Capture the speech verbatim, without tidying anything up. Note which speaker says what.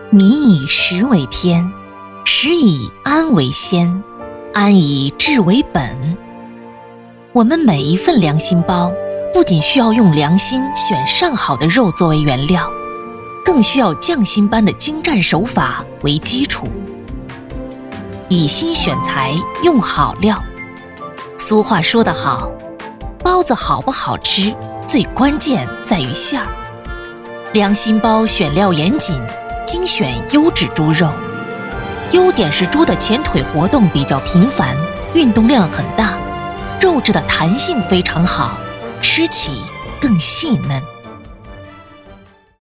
Speaker 1: 民以食为天，食以安为先，安以治为本。我们每一份良心包，不仅需要用良心选上好的肉作为原料，更需要匠心般的精湛手法为基础。以心选材，用好料。俗话说得好，包子好不好吃，最关键在于馅儿。良心包选料严谨，精选优质猪肉。优点是猪的前腿活动比较频繁，运动量很大，肉质的弹性非常好，吃起更细嫩。